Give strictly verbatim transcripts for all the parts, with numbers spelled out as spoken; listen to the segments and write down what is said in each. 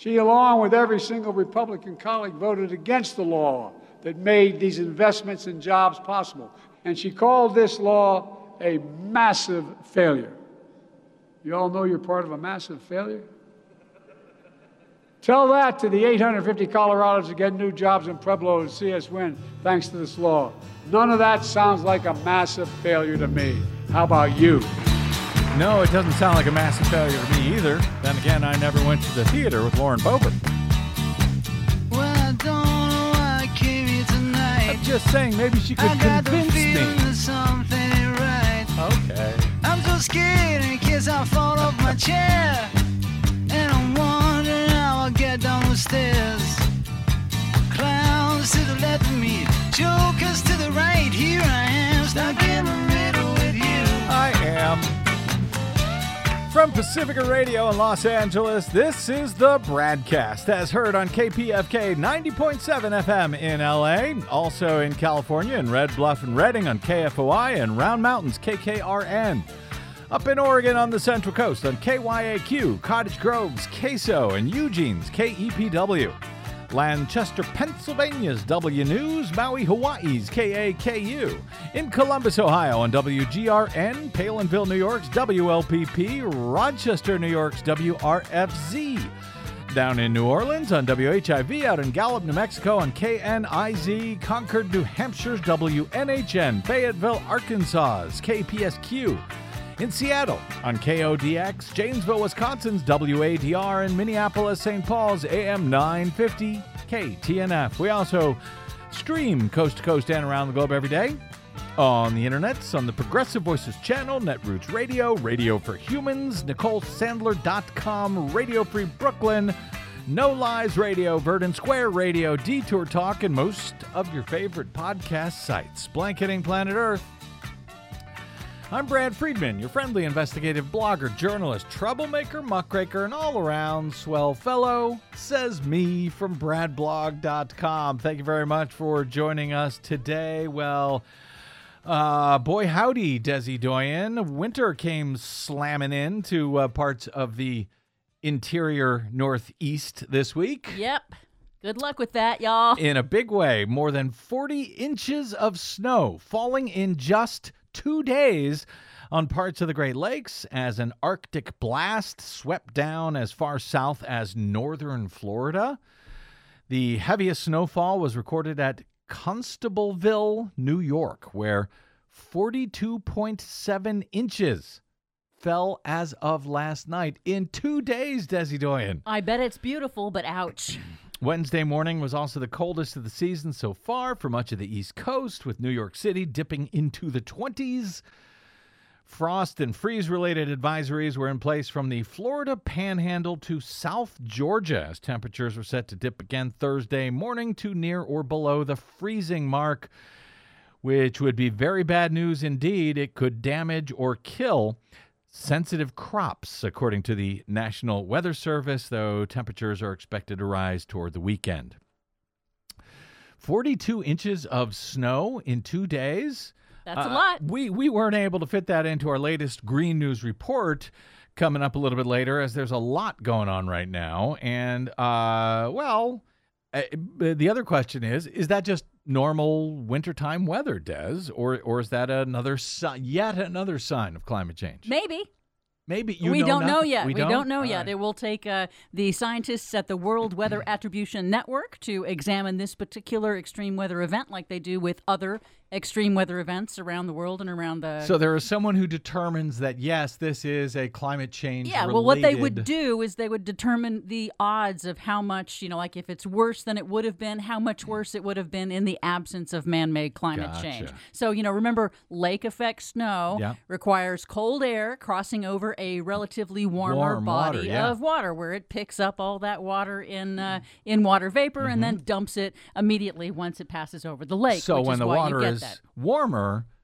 She, along with every single Republican colleague, voted against the law that made these investments in jobs possible. And she called this law a massive failure. You all know you're part of a massive failure? Tell that to the eight hundred fifty Colorados that get new jobs in Pueblo and see us win thanks to this law. None of that sounds like a massive failure to me. How about you? No, it doesn't sound like a massive failure to me either. Then again, I never went to the theater with Lauren Boebert. Well, I don't know why I came here tonight. I'm just saying, maybe she could I got convince the feeling me. that something ain't right. Okay. I'm so scared in case I fall off my chair. And I'm wondering how I'll get down the stairs. Clowns to the left of me, jokers to the right. Here I am, stuck in the middle with you. I am. From Pacifica Radio in Los Angeles, this is the Bradcast, as heard on K P F K ninety point seven F M in L A, also in California in Red Bluff and Redding on K F O I, and Round Mountains K K R N. Up in Oregon on the Central Coast on K Y A Q, Cottage Grove's K S O, and Eugene's K E P W. Lancaster, Pennsylvania's W News, Maui, Hawaii's K A K U. In Columbus, Ohio on W G R N, Palinville, New York's W L P P, Rochester, New York's W R F Z. Down in New Orleans on W H I V, out in Gallup, New Mexico on K N I Z, Concord, New Hampshire's W N H N, Fayetteville, Arkansas's K P S Q. In Seattle on K O D X, Janesville, Wisconsin's W A D R, and Minneapolis, Saint Paul's A M nine fifty K T N F. We also stream coast to coast and around the globe every day on the internets, on the Progressive Voices channel, Netroots Radio, Radio for Humans, Nicole Sandler dot com, Radio Free Brooklyn, No Lies Radio, Verdant Square Radio, Detour Talk, and most of your favorite podcast sites. Blanketing Planet Earth. I'm Brad Friedman, your friendly investigative blogger, journalist, troublemaker, muckraker, and all-around swell fellow, says me from brad blog dot com. Thank you very much for joining us today. Well, uh, boy howdy, Desi Doyen. Winter came slamming into uh, parts of the interior northeast this week. Yep. Good luck with that, y'all. In a big way. More than forty inches of snow falling in just two days on parts of the Great Lakes as an Arctic blast swept down as far south as northern Florida. The heaviest snowfall was recorded at Constableville, New York, where forty-two point seven inches fell as of last night in two days, Desi Doyen. I bet it's beautiful, but ouch. Wednesday morning was also the coldest of the season so far for much of the East Coast, with New York City dipping into the twenties. Frost and freeze-related advisories were in place from the Florida Panhandle to South Georgia, as temperatures were set to dip again Thursday morning to near or below the freezing mark, which would be very bad news indeed. It could damage or kill sensitive crops, according to the National Weather Service, though temperatures are expected to rise toward the weekend. forty-two inches of snow in two days. That's uh, a lot. We, we weren't able to fit that into our latest Green News report coming up a little bit later, as there's a lot going on right now. And, uh, well, uh, the other question is, is that just normal wintertime weather, Des, or or is that another si- yet another sign of climate change? Maybe. Maybe you we know don't know nothing. yet. We, We, don't? don't know All yet. right. It will take uh, the scientists at the World Weather Attribution Network to examine this particular extreme weather event, like they do with other extreme weather events around the world and around the... So there is someone who determines that, yes, this is a climate change Yeah, related... well, what they would do is they would determine the odds of how much, you know, like if it's worse than it would have been, how much worse it would have been in the absence of man-made climate Gotcha. change. So, you know, remember, lake effect snow Yeah. requires cold air crossing over a relatively warmer Warm body water, yeah. of water, where it picks up all that water in uh, in water vapor Mm-hmm. and then dumps it immediately once it passes over the lake. So which when is the why water you get is that. warmer,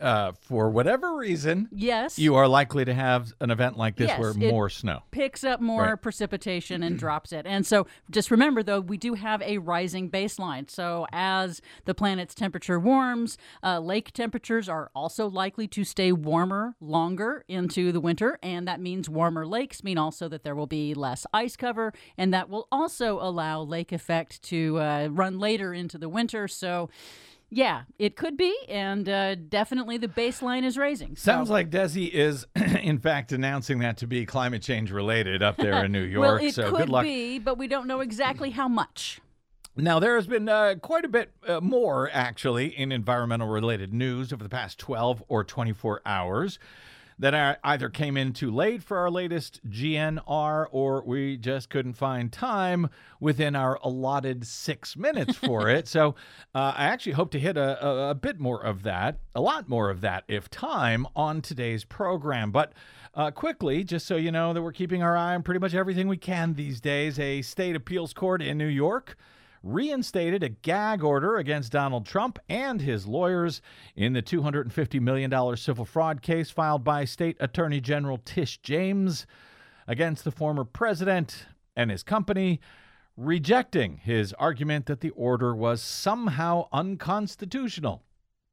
uh, for whatever reason, Yes. you are likely to have an event like this Yes, where it more snow. Picks up more Right. precipitation and drops it. And so just remember, though, we do have a rising baseline. So as the planet's temperature warms, uh, lake temperatures are also likely to stay warmer longer into the winter. And that means warmer lakes mean also that there will be less ice cover. And that will also allow lake effect to uh, run later into the winter. So yeah, it could be, and uh, definitely the baseline is raising. So- Sounds like Desi is, in fact, announcing that to be climate change related up there in New York. well, it so could good luck. be, but we don't know exactly how much. Now, there has been uh, quite a bit uh, more, actually, in environmental related news over the past twelve or twenty-four hours that are, either came in too late for our latest G N R or we just couldn't find time within our allotted six minutes for it. So uh, I actually hope to hit a, a, a bit more of that, a lot more of that, if time, on today's program. But uh, quickly, just so you know that we're keeping our eye on pretty much everything we can these days, a state appeals court in New York reinstated a gag order against Donald Trump and his lawyers in the two hundred fifty million dollars civil fraud case filed by State Attorney General Tish James against the former president and his company, rejecting his argument that the order was somehow unconstitutional.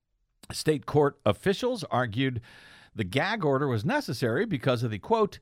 State court officials argued the gag order was necessary because of the, quote,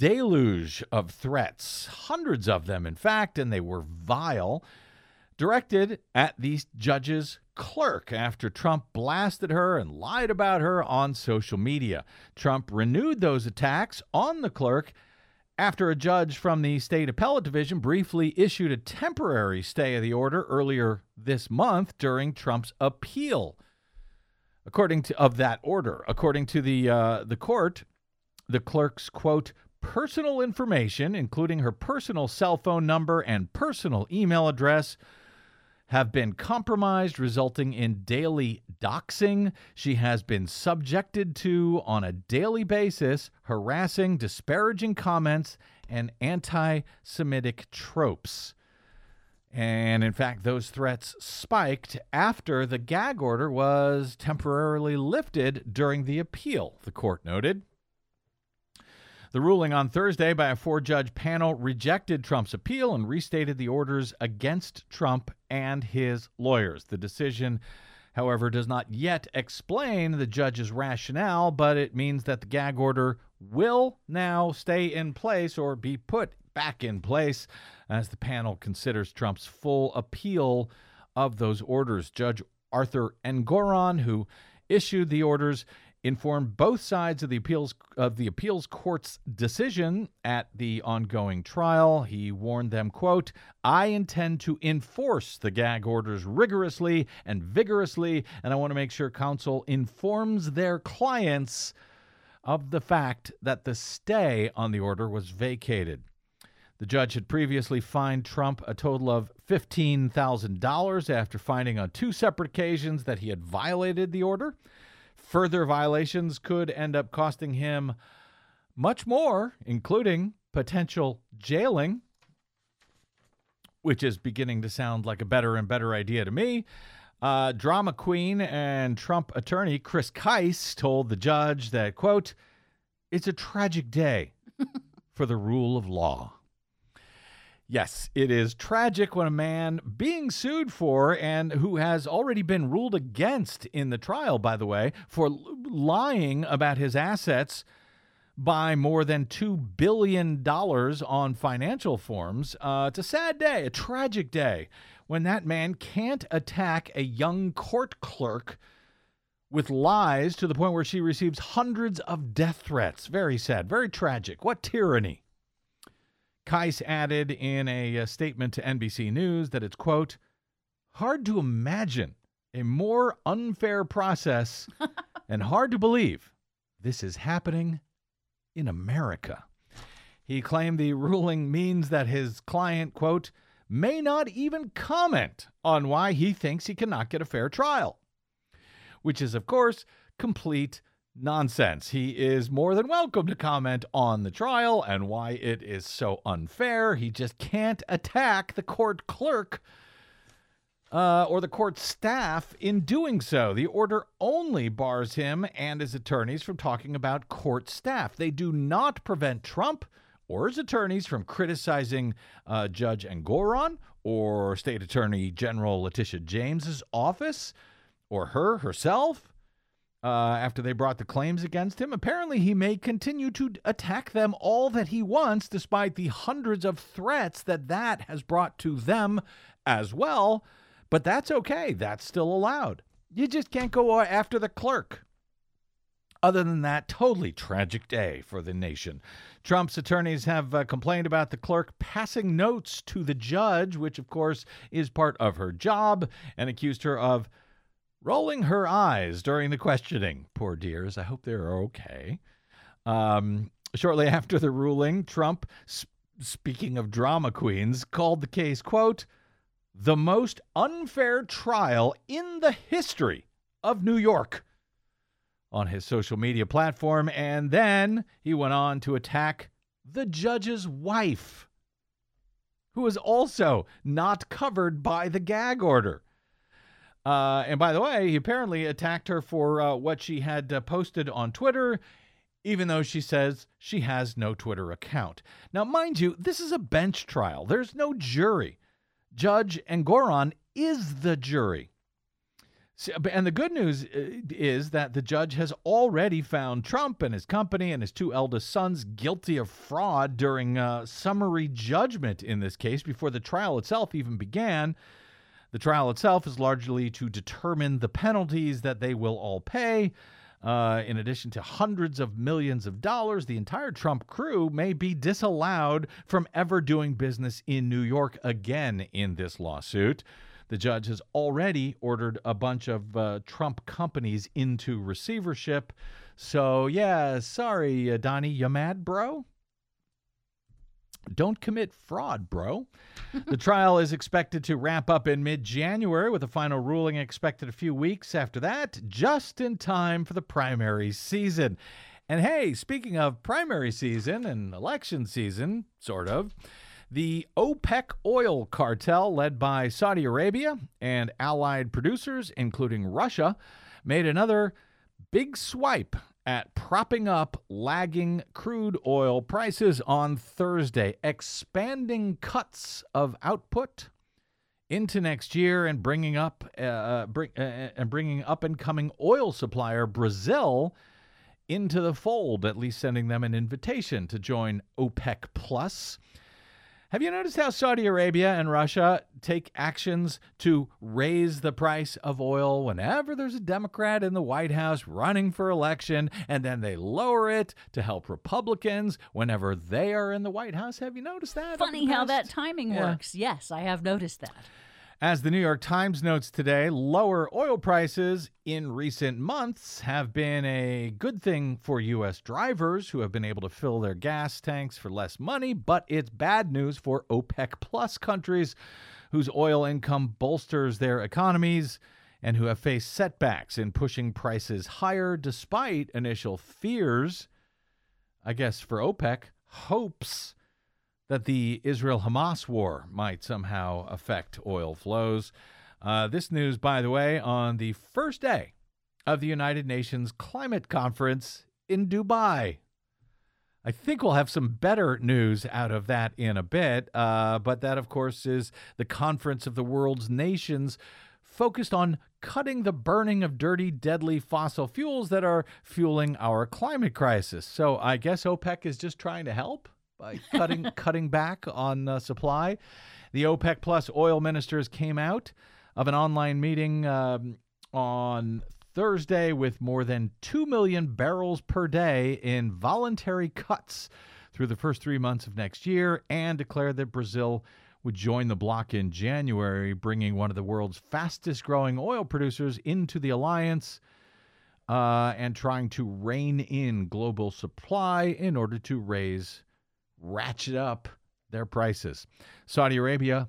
deluge of threats, hundreds of them, in fact, and they were vile, directed at the judge's clerk after Trump blasted her and lied about her on social media. Trump renewed those attacks on the clerk after a judge from the state appellate division briefly issued a temporary stay of the order earlier this month during Trump's appeal. According to of that order, according to the uh, the court, the clerk's, quote, personal information, including her personal cell phone number and personal email address, have been compromised, resulting in daily doxing. She has been subjected to, on a daily basis, harassing, disparaging comments, and anti-Semitic tropes. And in fact, those threats spiked after the gag order was temporarily lifted during the appeal, the court noted. The ruling on Thursday by a four-judge panel rejected Trump's appeal and restated the orders against Trump and his lawyers. The decision, however, does not yet explain the judge's rationale, but it means that the gag order will now stay in place or be put back in place as the panel considers Trump's full appeal of those orders. Judge Arthur Engoron, who issued the orders, informed both sides of the appeals of the appeals court's decision at the ongoing trial. He warned them, quote, I intend to enforce the gag orders rigorously and vigorously, and I want to make sure counsel informs their clients of the fact that the stay on the order was vacated. The judge had previously fined Trump a total of fifteen thousand dollars after finding on two separate occasions that he had violated the order. Further violations could end up costing him much more, including potential jailing, which is beginning to sound like a better and better idea to me. Uh, drama queen and Trump attorney Chris Kise told the judge that, quote, it's a tragic day for the rule of law. Yes, it is tragic when a man being sued for, and who has already been ruled against in the trial, by the way, for lying about his assets by more than two billion dollars on financial forms. Uh, it's a sad day, a tragic day, when that man can't attack a young court clerk with lies to the point where she receives hundreds of death threats. Very sad, very tragic. What tyranny. Kise added in a, a statement to N B C News that it's, quote, hard to imagine a more unfair process and hard to believe this is happening in America. He claimed the ruling means that his client, quote, may not even comment on why he thinks he cannot get a fair trial, which is, of course, complete nonsense. He is more than welcome to comment on the trial and why it is so unfair. He just can't attack the court clerk uh, or the court staff in doing so. The order only bars him and his attorneys from talking about court staff. They do not prevent Trump or his attorneys from criticizing uh, Judge Engoron or State Attorney General Letitia James's office or her herself uh, after they brought the claims against him. Apparently, he may continue to attack them all that he wants, despite the hundreds of threats that that has brought to them as well. But that's okay. That's still allowed. You just can't go after the clerk. Other than that, totally tragic day for the nation. Trump's attorneys have uh, complained about the clerk passing notes to the judge, which, of course, is part of her job, and accused her of rolling her eyes during the questioning. Poor dears. I hope they're okay. Um, shortly after the ruling, Trump, sp- speaking of drama queens, called the case, quote, the most unfair trial in the history of New York, on his social media platform. And then he went on to attack the judge's wife, who is also not covered by the gag order. Uh, and by the way, he apparently attacked her for uh, what she had uh, posted on Twitter, even though she says she has no Twitter account. Now, mind you, this is a bench trial. There's no jury. Judge Engoron is the jury. And the good news is that the judge has already found Trump and his company and his two eldest sons guilty of fraud during uh, summary judgment in this case before the trial itself even began. The trial itself is largely to determine the penalties that they will all pay. Uh, in addition to hundreds of millions of dollars, the entire Trump crew may be disallowed from ever doing business in New York again in this lawsuit. The judge has already ordered a bunch of uh, Trump companies into receivership. So, yeah, sorry, uh, Donnie, you mad, bro? Don't commit fraud, bro. The trial is expected to wrap up in mid-January, with a final ruling expected a few weeks after that, just in time for the primary season. And hey, speaking of primary season and election season, sort of, the OPEC oil cartel, led by Saudi Arabia and allied producers, including Russia, made another big swipe at propping up lagging crude oil prices on Thursday, expanding cuts of output into next year and bringing up uh, bring, uh, and bringing up and coming oil supplier Brazil into the fold, at least sending them an invitation to join OPEC Plus. Have you noticed how Saudi Arabia and Russia take actions to raise the price of oil whenever there's a Democrat in the White House running for election, and then they lower it to help Republicans whenever they are in the White House? Have you noticed that? Funny how that timing Yeah. works. Yes, I have noticed that. As the New York Times notes today, lower oil prices in recent months have been a good thing for U S drivers who have been able to fill their gas tanks for less money, but it's bad news for OPEC Plus countries whose oil income bolsters their economies and who have faced setbacks in pushing prices higher despite initial fears, I guess for OPEC, hopes that the Israel-Hamas war might somehow affect oil flows. Uh, this news, by the way, on the first day of the United Nations Climate Conference in Dubai. I think we'll have some better news out of that in a bit, uh, but that, of course, is the conference of the world's nations focused on cutting the burning of dirty, deadly fossil fuels that are fueling our climate crisis. So I guess OPEC is just trying to help by cutting cutting back on uh, supply. The OPEC Plus oil ministers came out of an online meeting um, on Thursday with more than two million barrels per day in voluntary cuts through the first three months of next year, and declared that Brazil would join the bloc in January, bringing one of the world's fastest-growing oil producers into the alliance uh, and trying to rein in global supply in order to raise ratchet up their prices. Saudi Arabia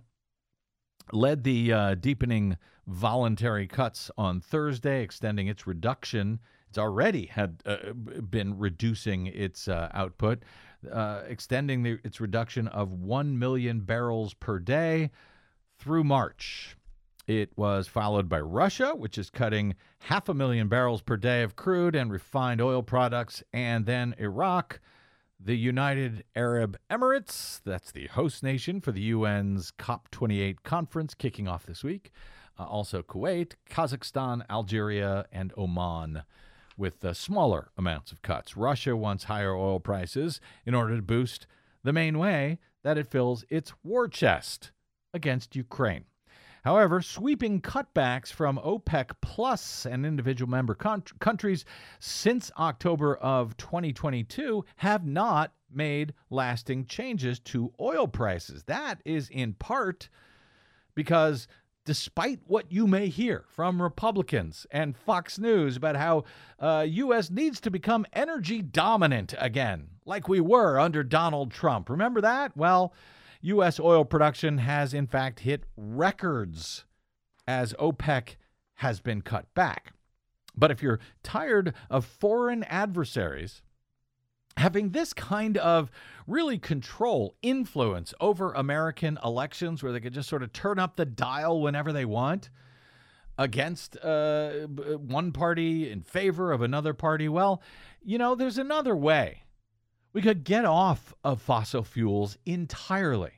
led the uh, deepening voluntary cuts on Thursday, extending its reduction. It's already had uh, been reducing its uh, output, uh, extending the, its reduction of one million barrels per day through March. It was followed by Russia, which is cutting half a million barrels per day of crude and refined oil products, and then Iraq, the United Arab Emirates, that's the host nation for the U N's COP twenty-eight conference kicking off this week, uh, also Kuwait, Kazakhstan, Algeria, and Oman, with uh, smaller amounts of cuts. Russia wants higher oil prices in order to boost the main way that it fills its war chest against Ukraine. However, sweeping cutbacks from OPEC Plus and individual member con- countries since October of twenty twenty-two have not made lasting changes to oil prices. That is in part because despite what you may hear from Republicans and Fox News about how uh, U S needs to become energy dominant again, like we were under Donald Trump. Remember that? Well, U S oil production has, in fact, hit records as OPEC has been cut back. But if you're tired of foreign adversaries having this kind of really control, influence over American elections where they could just sort of turn up the dial whenever they want against uh, one party in favor of another party, well, you know, there's another way. We could get off of fossil fuels entirely.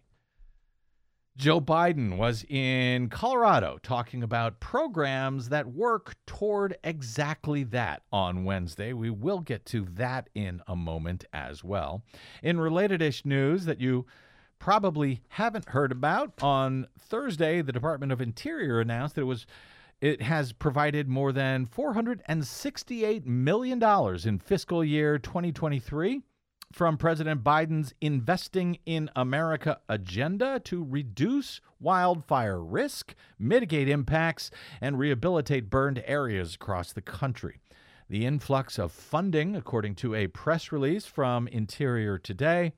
Joe Biden was in Colorado talking about programs that work toward exactly that on Wednesday. We will get to that in a moment as well. In related-ish news that you probably haven't heard about, on Thursday, the Department of Interior announced that it was it has provided more than four hundred sixty-eight million dollars in fiscal year twenty twenty-three from President Biden's Investing in America agenda to reduce wildfire risk, mitigate impacts, and rehabilitate burned areas across the country. The influx of funding, according to a press release from Interior Today,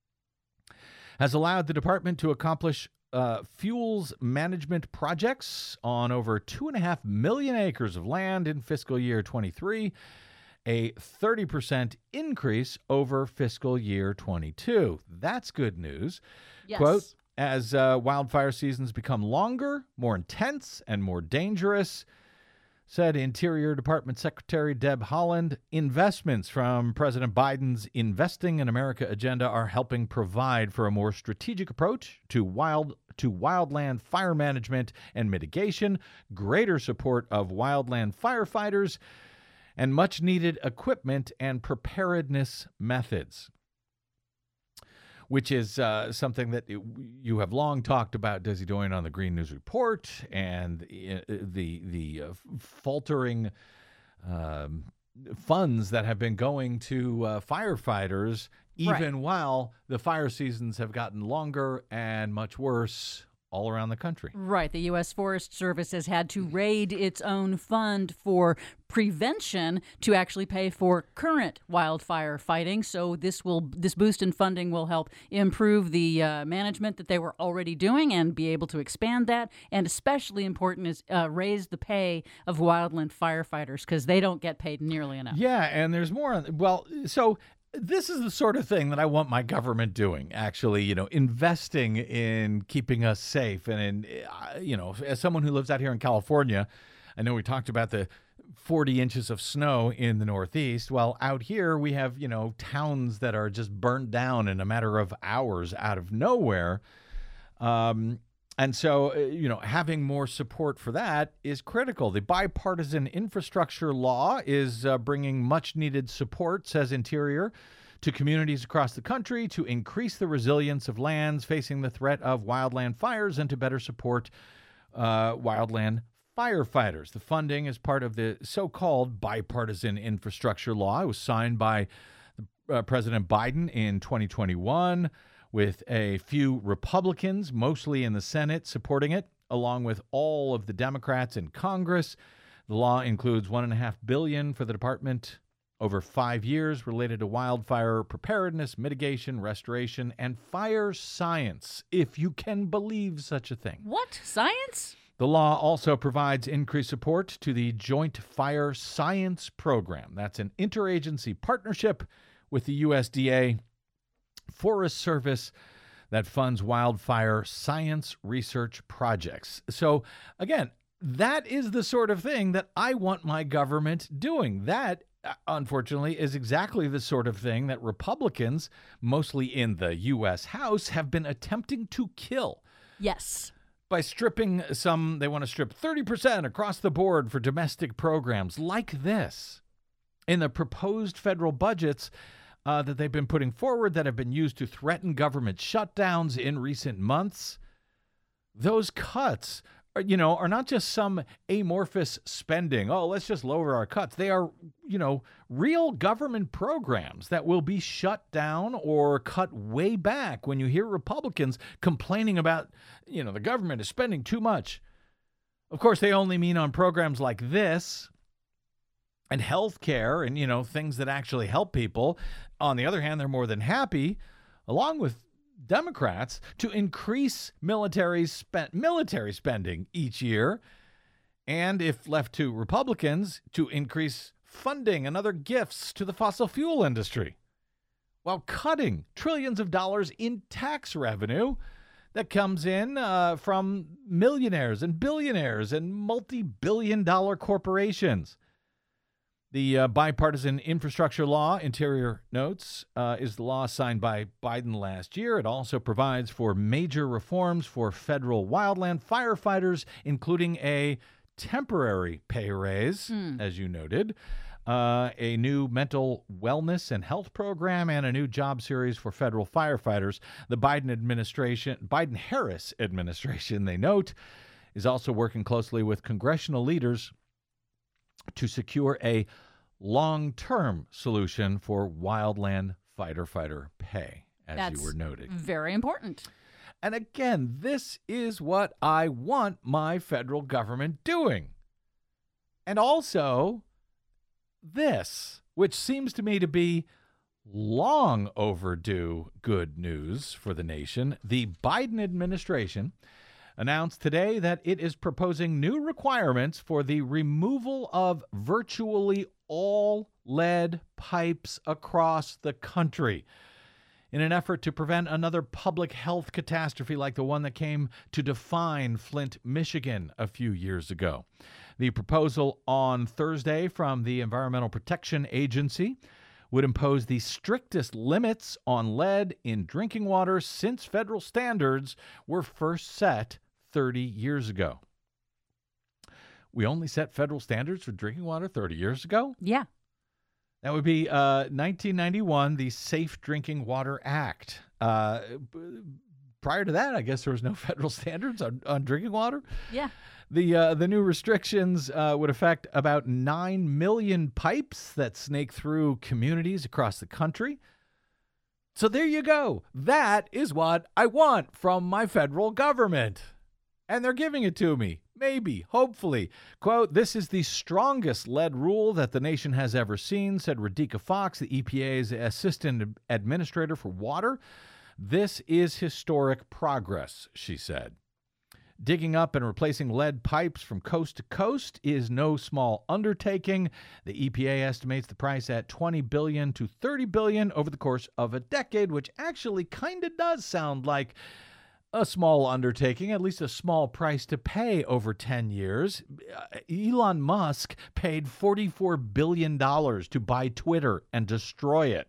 has allowed the department to accomplish uh, fuels management projects on over two and a half million acres of land in fiscal year twenty-three, a thirty percent increase over fiscal year twenty-two. That's good news. Yes. Quote, as uh, wildfire seasons become longer, more intense, and more dangerous, said Interior Department Secretary Deb Haaland, investments from President Biden's Investing in America agenda are helping provide for a more strategic approach to wild to wildland fire management and mitigation, greater support of wildland firefighters, and much-needed equipment and preparedness methods, which is uh, something that you have long talked about, Desi Doyen, on the Green News Report, and the the uh, faltering um, funds that have been going to uh, firefighters, even Right. while the fire seasons have gotten longer and much worse all around the country. Right. The U S Forest Service has had to raid its own fund for prevention to actually pay for current wildfire fighting. So this will this boost in funding will help improve the uh, management that they were already doing and be able to expand that. And especially important is uh, raise the pay of wildland firefighters because they don't get paid nearly enough. Yeah, and there's more. Well, so this is the sort of thing that I want my government doing, actually, you know, investing in keeping us safe. And, in, uh, you know, as someone who lives out here in California, I know we talked about the forty inches of snow in the Northeast. Well, out here we have, you know, towns that are just burnt down in a matter of hours out of nowhere. Um, and so, uh, you know, having more support for that is critical. The bipartisan infrastructure law is uh, bringing much needed support, says Interior, to communities across the country to increase the resilience of lands facing the threat of wildland fires and to better support uh, wildland firefighters. The funding is part of the so-called bipartisan infrastructure law. It was signed by uh, President Biden in twenty twenty-one, with a few Republicans, mostly in the Senate, supporting it, along with all of the Democrats in Congress. The law includes one and a half billion dollars for the department over five years related to wildfire preparedness, mitigation, restoration, and fire science, if you can believe such a thing. What? Science? The law also provides increased support to the Joint Fire Science Program. That's an interagency partnership with the U S D A, Forest Service, that funds wildfire science research projects. So, again, that is the sort of thing that I want my government doing. That, unfortunately, is exactly the sort of thing that Republicans, mostly in the U S House, have been attempting to kill. Yes. By stripping some, they want to strip thirty percent across the board for domestic programs like this. In the proposed federal budgets uh, that they've been putting forward that have been used to threaten government shutdowns in recent months, those cuts are, you know, are not just some amorphous spending. Oh, let's just lower our cuts. They are, you know, real government programs that will be shut down or cut way back. When you hear Republicans complaining about, you know, the government is spending too much, of course, they only mean on programs like this and health care and, you know, things that actually help people. On the other hand, they're more than happy, along with Democrats, to increase military spend, military spending each year, and if left to Republicans, to increase funding and other gifts to the fossil fuel industry, while cutting trillions of dollars in tax revenue that comes in uh, from millionaires and billionaires and multi-billion dollar corporations. The uh, bipartisan infrastructure law, Interior notes, uh, is the law signed by Biden last year. It also provides for major reforms for federal wildland firefighters, including a temporary pay raise, mm. as you noted, uh, a new mental wellness and health program, and a new job series for federal firefighters. The Biden administration, Biden-Harris administration, they note, is also working closely with congressional leaders to secure a long-term solution for wildland fighter-fighter pay, as That's you were noting. Very important. And again, this is what I want my federal government doing. And also this, which seems to me to be long overdue good news for the nation. The Biden administration announced today that it is proposing new requirements for the removal of virtually all lead pipes across the country in an effort to prevent another public health catastrophe like the one that came to define Flint, Michigan a few years ago. The proposal on Thursday from the Environmental Protection Agency would impose the strictest limits on lead in drinking water since federal standards were first set thirty years ago. We only set federal standards for drinking water thirty years ago? Yeah. That would be uh, nineteen ninety-one, the Safe Drinking Water Act. Uh, prior to that, I guess there was no federal standards on, on drinking water. Yeah. The uh, the new restrictions uh, would affect about nine million pipes that snake through communities across the country. So there you go. That is what I want from my federal government. And they're giving it to me. Maybe, hopefully. Quote, "This is the strongest lead rule that the nation has ever seen," said Radhika Fox, the E P A's assistant administrator for water. "This is historic progress," she said. Digging up and replacing lead pipes from coast to coast is no small undertaking. The E P A estimates the price at twenty billion dollars to thirty billion dollars over the course of a decade, which actually kind of does sound like a small undertaking, at least a small price to pay over ten years. Uh, Elon Musk paid forty-four billion dollars to buy Twitter and destroy it.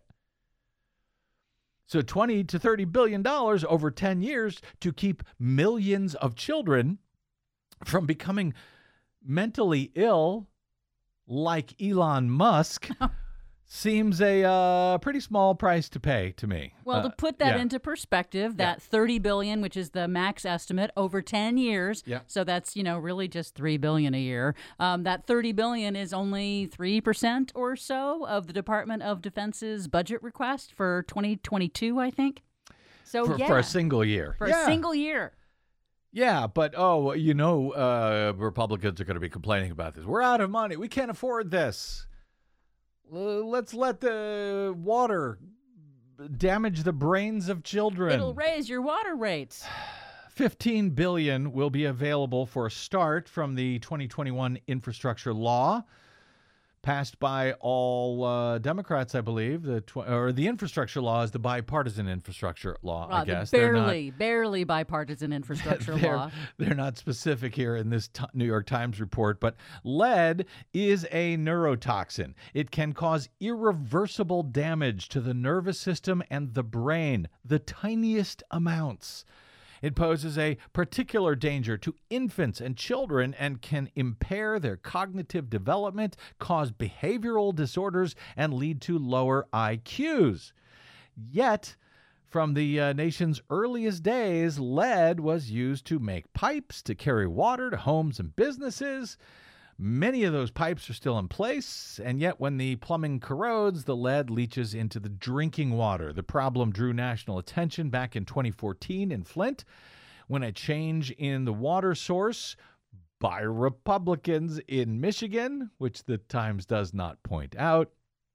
So twenty to thirty billion dollars over ten years to keep millions of children from becoming mentally ill like Elon Musk seems a uh, pretty small price to pay to me. Well, uh, to put that yeah. into perspective, that yeah. thirty billion dollars, which is the max estimate over ten years, yeah. so that's, you know, really just three billion dollars a year. Um, that thirty billion dollars is only three percent or so of the Department of Defense's budget request for twenty twenty-two, I think. So for, yeah, for a single year. For yeah. a single year. Yeah, but, oh, you know, uh, Republicans are going to be complaining about this. We're out of money. We can't afford this. Uh, let's let the water damage the brains of children. It'll raise your water rates. fifteen billion dollars will be available for a start from the twenty twenty-one infrastructure law. passed by all uh, Democrats, I believe. The tw- or the infrastructure law is the bipartisan infrastructure law, Uh, I the guess. They're barely, not- barely bipartisan infrastructure they're, law. They're not specific here in this t- New York Times report, but lead is a neurotoxin. It can cause irreversible damage to the nervous system and the brain, the tiniest amounts. It poses a particular danger to infants and children and can impair their cognitive development, cause behavioral disorders, and lead to lower I Qs. Yet, from the uh, nation's earliest days, lead was used to make pipes to carry water to homes and businesses. Many of those pipes are still in place, and yet when the plumbing corrodes, the lead leaches into the drinking water. The problem drew national attention back in twenty fourteen in Flint when a change in the water source by Republicans in Michigan, which the Times does not point out,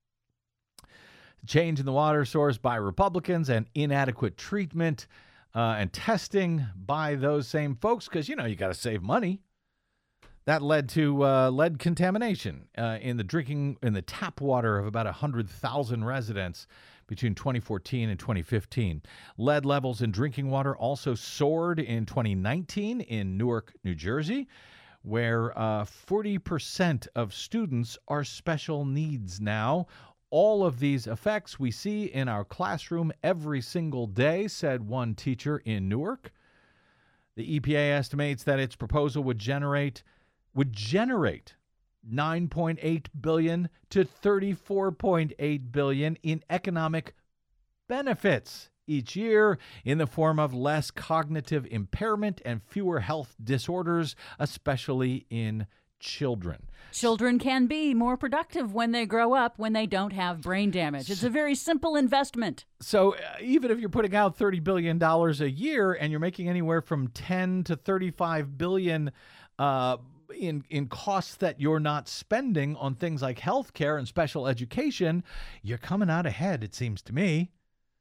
change in the water source by Republicans and inadequate treatment uh, and testing by those same folks, because, you know, you got to save money. That led to uh, lead contamination uh, in the drinking, in the tap water of about one hundred thousand residents between twenty fourteen and twenty fifteen. Lead levels in drinking water also soared in twenty nineteen in Newark, New Jersey, where uh, forty percent of students are special needs now. All of these effects we see in our classroom every single day, said one teacher in Newark. The E P A estimates that its proposal would generate would generate nine point eight billion dollars to thirty-four point eight billion dollars in economic benefits each year in the form of less cognitive impairment and fewer health disorders, especially in children. Children can be more productive when they grow up, when they don't have brain damage. It's a very simple investment. So uh, even if you're putting out thirty billion dollars a year and you're making anywhere from ten to thirty-five billion dollars uh, in, in costs that you're not spending on things like healthcare and special education, you're coming out ahead, it seems to me.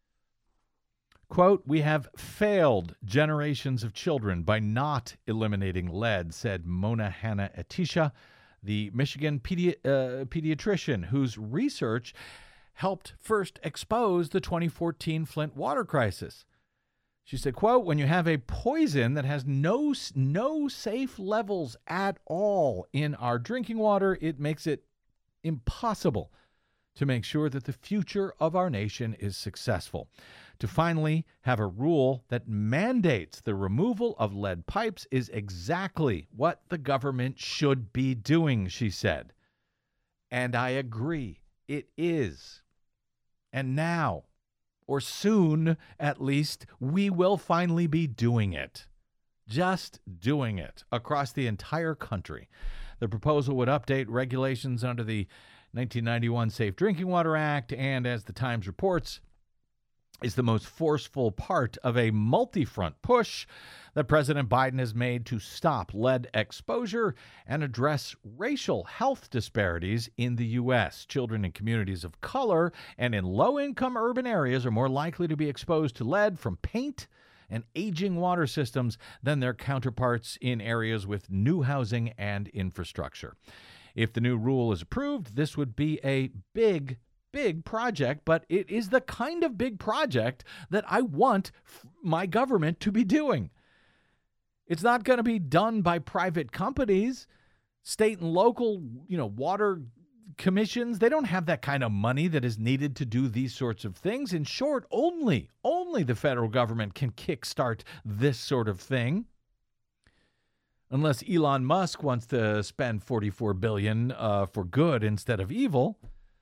Quote, "We have failed generations of children by not eliminating lead," said Mona Hanna-Attisha, the Michigan pedi- uh, pediatrician whose research helped first expose the twenty fourteen Flint water crisis. She said, quote, "When you have a poison that has no, no safe levels at all in our drinking water, it makes it impossible to make sure that the future of our nation is successful. To finally have a rule that mandates the removal of lead pipes is exactly what the government should be doing," she said. And I agree, it is. And now, or soon at least, we will finally be doing it. Just doing it across the entire country. The proposal would update regulations under the nineteen ninety-one Safe Drinking Water Act, and as the Times reports, is the most forceful part of a multi-front push that President Biden has made to stop lead exposure and address racial health disparities in the U S. Children in communities of color and in low-income urban areas are more likely to be exposed to lead from paint and aging water systems than their counterparts in areas with new housing and infrastructure. If the new rule is approved, this would be a big big project, but it is the kind of big project that I want f- my government to be doing. It's not going to be done by private companies, state and local, you know, water commissions. They don't have that kind of money that is needed to do these sorts of things. In short, only, only the federal government can kickstart this sort of thing. Unless Elon Musk wants to spend forty-four billion dollars uh, for good instead of evil.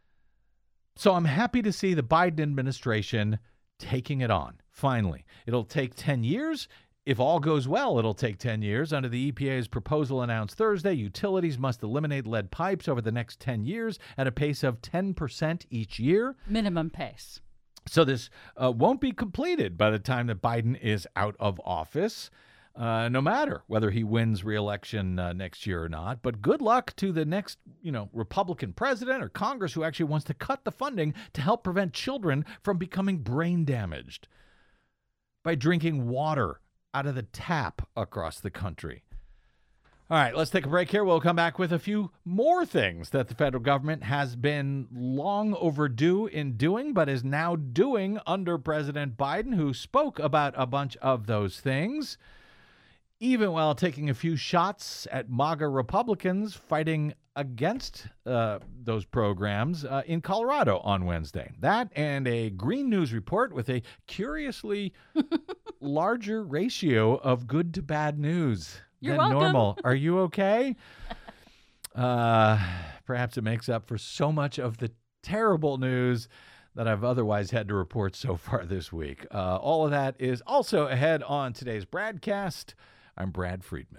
So I'm happy to see the Biden administration taking it on, finally. It'll take ten years. If all goes well, it'll take ten years. Under the E P A's proposal announced Thursday, utilities must eliminate lead pipes over the next ten years at a pace of ten percent each year. Minimum pace. So this uh, won't be completed by the time that Biden is out of office. Uh, no matter whether he wins re-election uh, next year or not. But good luck to the next, you know, Republican president or Congress who actually wants to cut the funding to help prevent children from becoming brain damaged by drinking water out of the tap across the country. All right, let's take a break here. We'll come back with a few more things that the federal government has been long overdue in doing, but is now doing under President Biden, who spoke about a bunch of those things, even while taking a few shots at MAGA Republicans fighting against uh, those programs uh, in Colorado on Wednesday. That and a Green News report with a curiously larger ratio of good to bad news. You're than welcome. normal. Are you okay? Uh, perhaps it makes up for so much of the terrible news that I've otherwise had to report so far this week. Uh, all of that is also ahead on today's Bradcast. I'm Brad Friedman.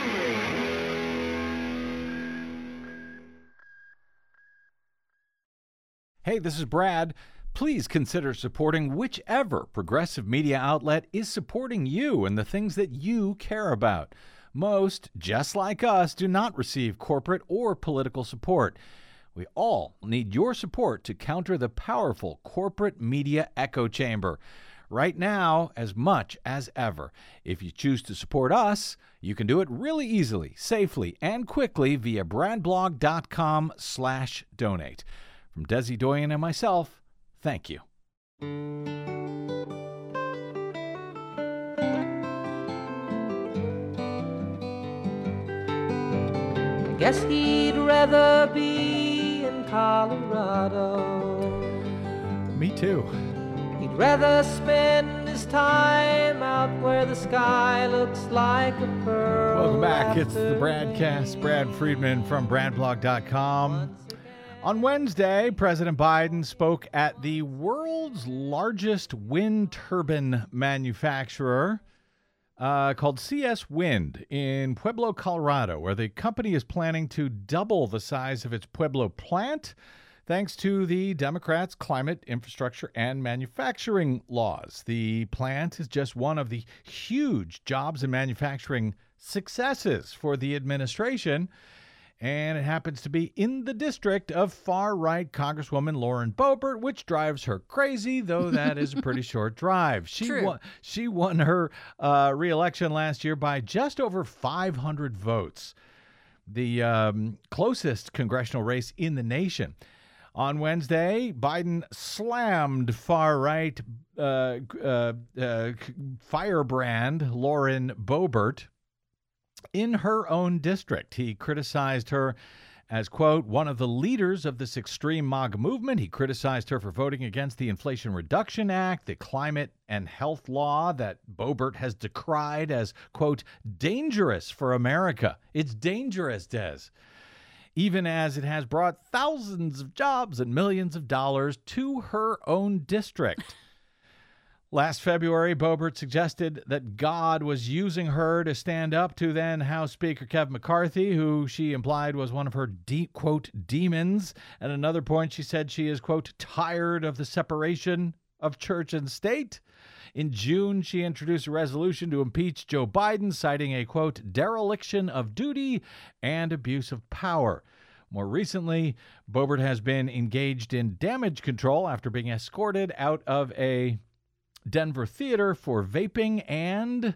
Hey, this is Brad. Please consider supporting whichever progressive media outlet is supporting you and the things that you care about. Most, just like us, do not receive corporate or political support. We all need your support to counter the powerful corporate media echo chamber. Right now, as much as ever. If you choose to support us, you can do it really easily, safely, and quickly via bradblog.com slash donate. From Desi Doyen and myself, thank you. Guess he'd rather be in Colorado. Me too. He'd rather spend his time out where the sky looks like a pearl. Welcome back. It's the after Bradcast. Brad Friedman from bradblog dot com. once again. On Wednesday, President Biden spoke at the world's largest wind turbine manufacturer uh, called C S Wind in Pueblo, Colorado, where the company is planning to double the size of its Pueblo plant thanks to the Democrats' climate, infrastructure, and manufacturing laws. The plant is just one of the huge jobs and manufacturing successes for the administration, and it happens to be in the district of far-right Congresswoman Lauren Boebert, which drives her crazy, though that is a pretty short drive. She True. won, she won her uh, re-election last year by just over five hundred votes, the um, closest congressional race in the nation. On Wednesday, Biden slammed far-right uh, uh, uh, firebrand Lauren Boebert in her own district. He criticized her as, quote, one of the leaders of this extreme MAGA movement. He criticized her for voting against the Inflation Reduction Act, the climate and health law that Boebert has decried as, quote, dangerous for America. It's dangerous, Des. Even as it has brought thousands of jobs and millions of dollars to her own district. Last February, Boebert suggested that God was using her to stand up to then House Speaker Kevin McCarthy, who she implied was one of her, de- quote, demons. At another point, she said she is, quote, tired of the separation of church and state. In June, she introduced a resolution to impeach Joe Biden, citing a, quote, dereliction of duty and abuse of power. More recently, Boebert has been engaged in damage control after being escorted out of a Denver theater for vaping and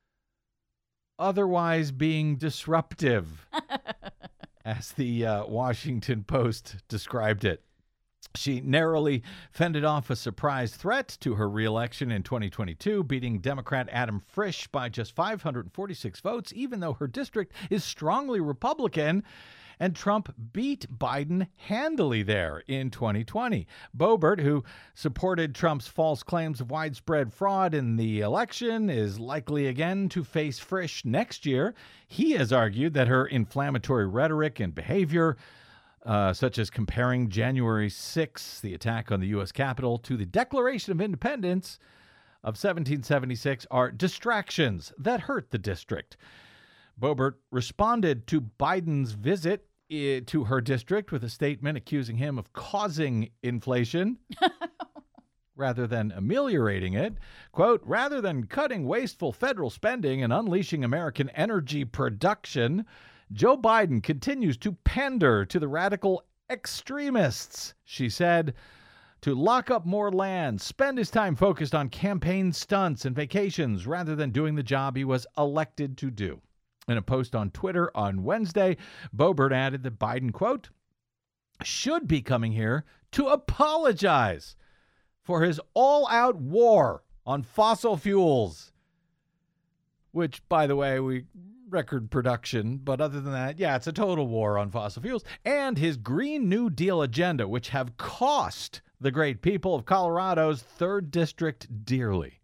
otherwise being disruptive, as the uh, Washington Post described it. She narrowly fended off a surprise threat to her reelection in twenty twenty-two, beating Democrat Adam Frisch by just five hundred forty-six votes, even though her district is strongly Republican. And Trump beat Biden handily there in twenty twenty. Boebert, who supported Trump's false claims of widespread fraud in the election, is likely again to face Frisch next year. He has argued that her inflammatory rhetoric and behavior, uh, such as comparing January sixth, the attack on the U S Capitol, to the Declaration of Independence of seventeen seventy-six, are distractions that hurt the district. Boebert responded to Biden's visit I- to her district with a statement accusing him of causing inflation rather than ameliorating it. Quote, rather than cutting wasteful federal spending and unleashing American energy production, Joe Biden continues to pander to the radical extremists, she said, to lock up more land, spend his time focused on campaign stunts and vacations rather than doing the job he was elected to do. In a post on Twitter on Wednesday, Boebert added that Biden, quote, should be coming here to apologize for his all-out war on fossil fuels, which, by the way, we record production, but other than that, yeah, it's a total war on fossil fuels, and his Green New Deal agenda, which have cost the great people of Colorado's third district dearly.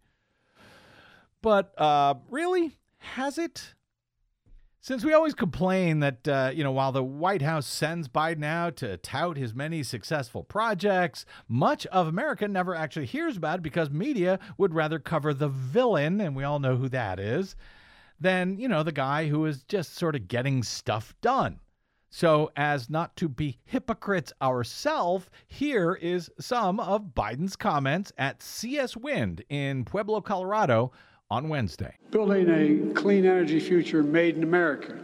But uh, really, has it? Since we always complain that, uh, you know, while the White House sends Biden out to tout his many successful projects, much of America never actually hears about it because media would rather cover the villain, and we all know who that is, than, you know, the guy who is just sort of getting stuff done. So as not to be hypocrites ourselves, here is some of Biden's comments at C S Wind in Pueblo, Colorado, on Wednesday. Building a clean energy future made in America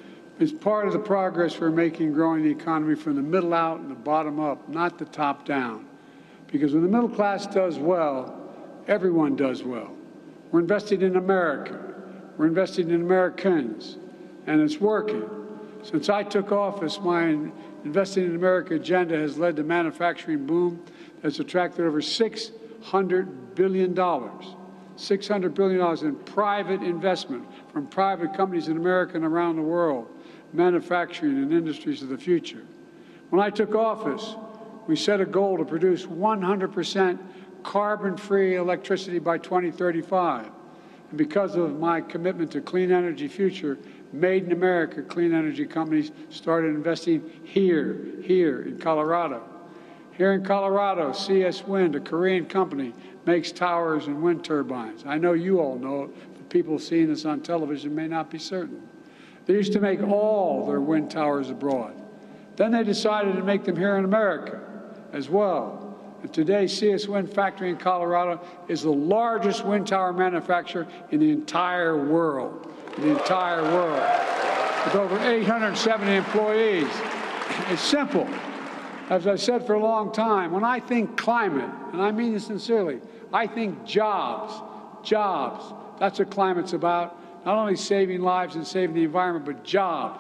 is part of the progress we're making growing the economy from the middle out and the bottom up, not the top down. Because when the middle class does well, everyone does well. We're investing in America. We're investing in Americans, and it's working. Since I took office, my Investing in America agenda has led to manufacturing boom that's attracted over six hundred billion dollars. six hundred billion dollars in private investment from private companies in America and around the world, manufacturing and industries of the future. When I took office, we set a goal to produce one hundred percent carbon-free electricity by twenty thirty-five. And because of my commitment to clean energy future, Made in America clean energy companies started investing here, here in Colorado. Here in Colorado, C S Wind, a Korean company, makes towers and wind turbines. I know you all know it, but people seeing this on television may not be certain. They used to make all their wind towers abroad. Then they decided to make them here in America as well. And today, C S Wind factory in Colorado is the largest wind tower manufacturer in the entire world, in the entire world, with over eight hundred seventy employees. It's simple. As I've said for a long time, when I think climate, and I mean this sincerely, I think jobs, jobs. That's what climate's about, not only saving lives and saving the environment, but jobs.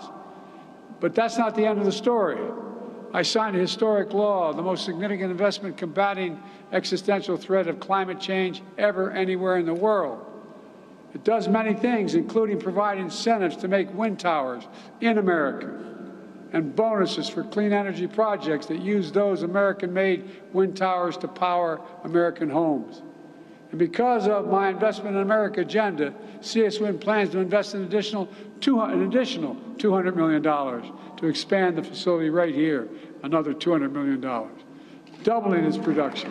But that's not the end of the story. I signed a historic law, the most significant investment combating existential threat of climate change ever anywhere in the world. It does many things, including provide incentives to make wind towers in America and bonuses for clean energy projects that use those American-made wind towers to power American homes. And because of my Investment in America agenda, C S Wind plans to invest an additional two hundred, an additional two hundred million dollars to expand the facility right here, another two hundred million dollars, doubling its production,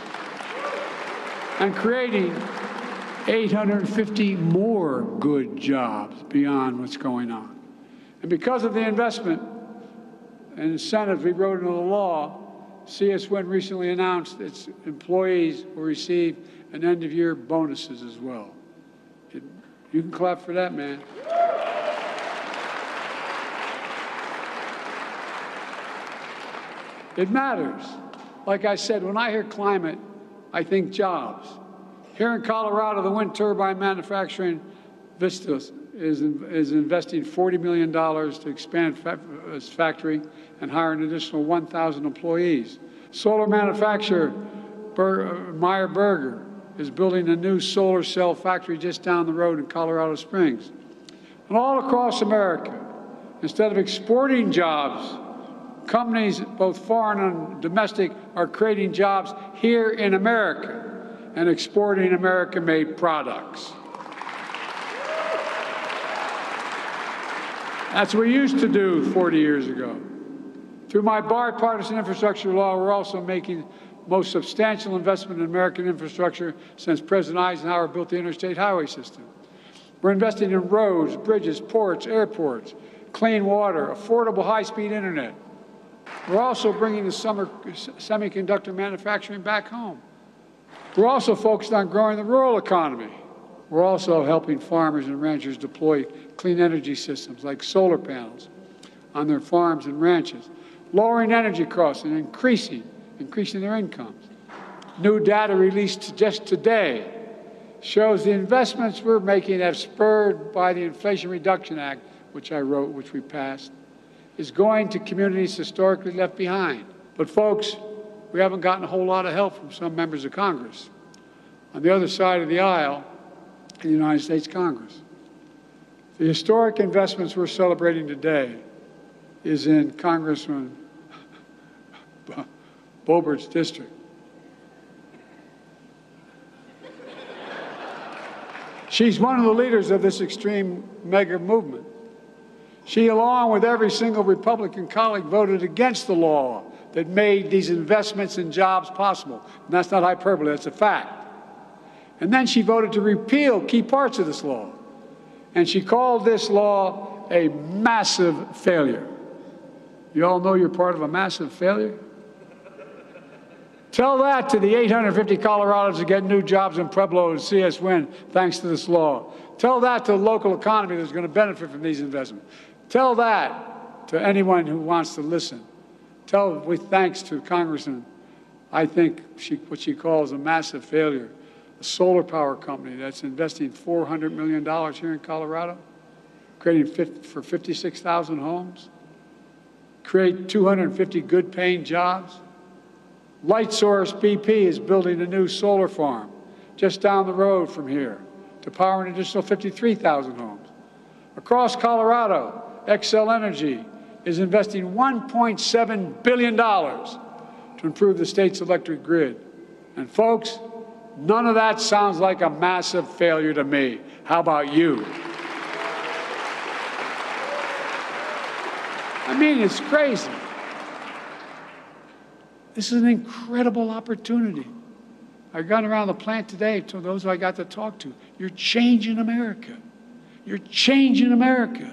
and creating eight hundred fifty more good jobs beyond what's going on. And because of the investment and incentives we wrote into the law, C S Wind recently announced its employees will receive an end-of-year bonuses as well. It, you can clap for that, man. It matters. Like I said, when I hear climate, I think jobs. Here in Colorado, the wind turbine manufacturing Vistas is, is investing forty million dollars to expand fa- its factory and hire an additional one thousand employees. Solar manufacturer Ber- Meyer Burger is building a new solar cell factory just down the road in Colorado Springs. And all across America, instead of exporting jobs, companies, both foreign and domestic, are creating jobs here in America and exporting American-made products. That's what we used to do forty years ago. Through my bipartisan infrastructure law, we're also making the most substantial investment in American infrastructure since President Eisenhower built the interstate highway system. We're investing in roads, bridges, ports, airports, clean water, affordable high-speed internet. We're also bringing the summer semiconductor manufacturing back home. We're also focused on growing the rural economy. We're also helping farmers and ranchers deploy clean energy systems like solar panels on their farms and ranches, lowering energy costs and increasing, increasing their incomes. New data released just today shows the investments we're making have spurred by the Inflation Reduction Act, which I wrote, which we passed, is going to communities historically left behind. But folks, we haven't gotten a whole lot of help from some members of Congress on the other side of the aisle in the United States Congress. The historic investments we're celebrating today is in Congressman Boebert's district. She's one of the leaders of this extreme mega movement. She, along with every single Republican colleague, voted against the law that made these investments in jobs possible. And that's not hyperbole, that's a fact. And then she voted to repeal key parts of this law. And she called this law a massive failure. You all know you're part of a massive failure? Tell that to the eight hundred fifty Coloradans that get new jobs in Pueblo and C S Win thanks to this law. Tell that to the local economy that's going to benefit from these investments. Tell that to anyone who wants to listen. Tell, with thanks to Congressman, I think she, what she calls a massive failure, a solar power company that's investing four hundred million dollars here in Colorado, creating fifty, for fifty-six thousand homes, create two hundred fifty good-paying jobs. Lightsource B P is building a new solar farm just down the road from here to power an additional fifty-three thousand homes. Across Colorado, Xcel Energy is investing one point seven billion dollars to improve the state's electric grid. And folks, none of that sounds like a massive failure to me. How about you? I mean, it's crazy. This is an incredible opportunity. I've gone around the plant today to those I got to talk to. You're changing America. You're changing America.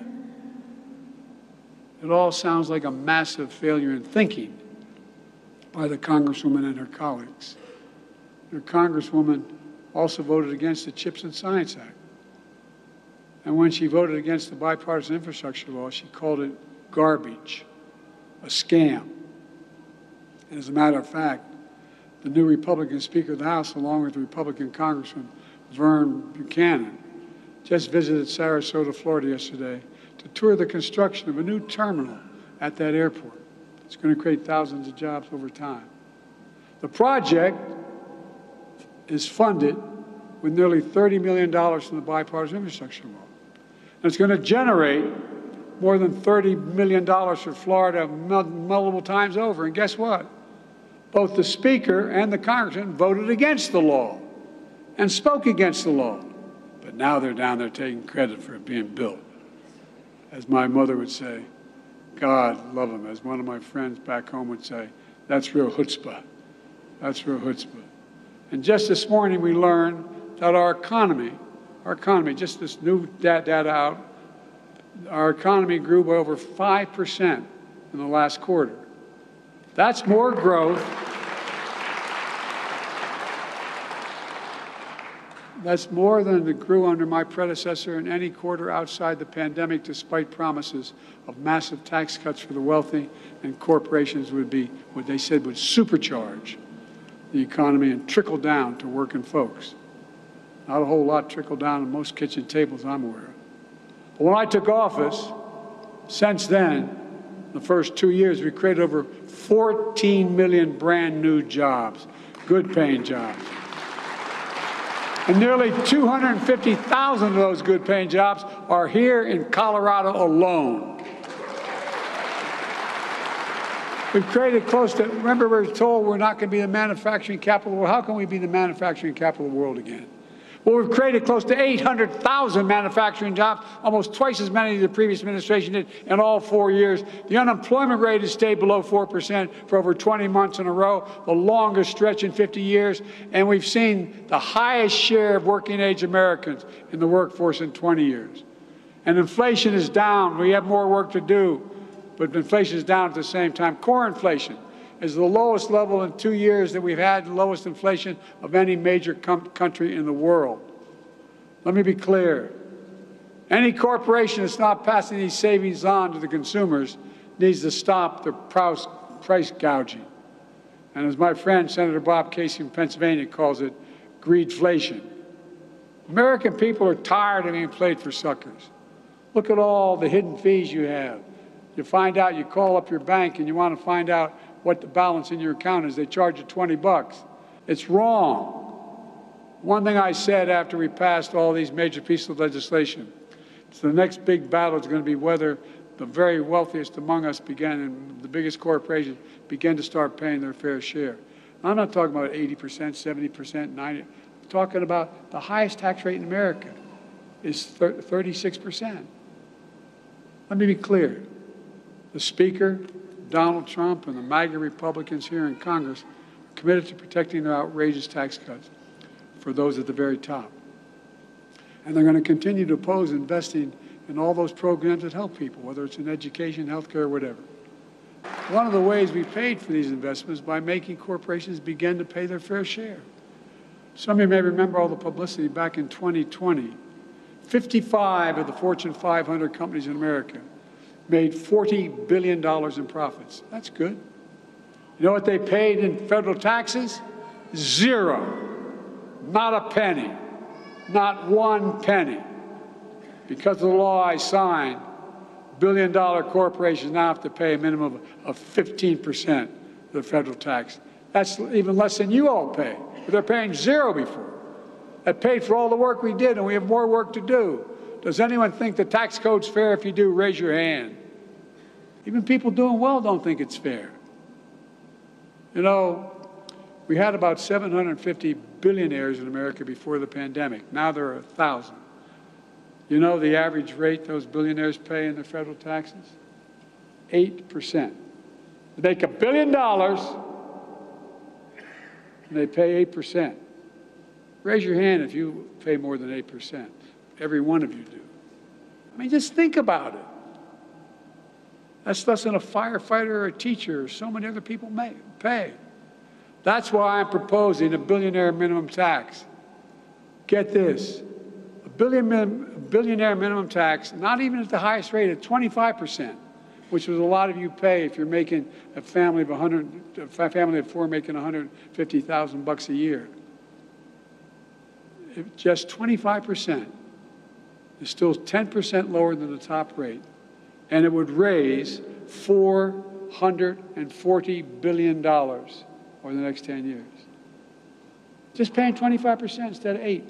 It all sounds like a massive failure in thinking by the Congresswoman and her colleagues. Your Congresswoman also voted against the CHIPS and Science Act. And when she voted against the bipartisan infrastructure law, she called it garbage, a scam. And as a matter of fact, the new Republican Speaker of the House, along with Republican Congressman Vern Buchanan, just visited Sarasota, Florida yesterday to tour the construction of a new terminal at that airport. It's going to create thousands of jobs over time. The project is funded with nearly thirty million dollars from the bipartisan infrastructure law. And it's going to generate more than thirty million dollars for Florida multiple times over. And guess what? Both the Speaker and the Congressman voted against the law and spoke against the law. But now they're down there taking credit for it being built. As my mother would say, God love him. As one of my friends back home would say, that's real chutzpah. That's real chutzpah. And just this morning we learned that our economy, our economy, just this new data out, our economy grew by over five percent in the last quarter. That's more growth. That's more than it grew under my predecessor in any quarter outside the pandemic, despite promises of massive tax cuts for the wealthy, and corporations would be, what they said, would supercharge the economy and trickle down to working folks. Not a whole lot trickled down on most kitchen tables I'm aware of. But when I took office, since then, the first two years, we created over fourteen million brand new jobs, good paying jobs. And nearly two hundred fifty thousand of those good paying jobs are here in Colorado alone. We've created close to, remember we were told we're not going to be the manufacturing capital of the world. How can we be the manufacturing capital of the world again? Well, we've created close to eight hundred thousand manufacturing jobs, almost twice as many as the previous administration did in all four years. The unemployment rate has stayed below four percent for over twenty months in a row, the longest stretch in fifty years. And we've seen the highest share of working-age Americans in the workforce in twenty years. And inflation is down. We have more work to do, but inflation is down at the same time. Core inflation is the lowest level in two years that we've had, the lowest inflation of any major com- country in the world. Let me be clear. Any corporation that's not passing these savings on to the consumers needs to stop the price gouging. And as my friend Senator Bob Casey from Pennsylvania calls it, greedflation. American people are tired of being played for suckers. Look at all the hidden fees you have. You find out, you call up your bank and you want to find out what the balance in your account is. They charge you twenty bucks. It's wrong. One thing I said after we passed all these major pieces of legislation, so the next big battle is going to be whether the very wealthiest among us begin, and the biggest corporations begin to start paying their fair share. I'm not talking about eighty percent, seventy percent, ninety percent. I'm talking about the highest tax rate in America is thirty-six percent. Let me be clear. The Speaker, Donald Trump, and the MAGA Republicans here in Congress are committed to protecting their outrageous tax cuts for those at the very top. And they're going to continue to oppose investing in all those programs that help people, whether it's in education, healthcare, or whatever. One of the ways we paid for these investments is by making corporations begin to pay their fair share. Some of you may remember all the publicity back in twenty twenty. fifty-five of the Fortune five hundred companies in America made forty billion dollars in profits. That's good. You know what they paid in federal taxes? Zero. Not a penny. Not one penny. Because of the law I signed, billion-dollar corporations now have to pay a minimum of fifteen percent of the federal tax. That's even less than you all pay. But they're paying zero before. That paid for all the work we did, and we have more work to do. Does anyone think the tax code's fair? If you do, raise your hand. Even people doing well don't think it's fair. You know, we had about seven hundred fifty billionaires in America before the pandemic. Now there are one thousand. You know the average rate those billionaires pay in their federal taxes? eight percent. They make a billion dollars, and they pay eight percent. Raise your hand if you pay more than eight percent. Every one of you do. I mean, just think about it. That's less than a firefighter or a teacher or so many other people may pay. That's why I'm proposing a billionaire minimum tax. Get this. A billion, a billionaire minimum tax, not even at the highest rate, at twenty-five percent, which was a lot of you pay if you're making a family of one hundred, a family of four making one hundred fifty thousand bucks a year. If just twenty-five percent is still ten percent lower than the top rate, and it would raise four hundred forty billion dollars over the next ten years. Just paying twenty-five percent instead of eight.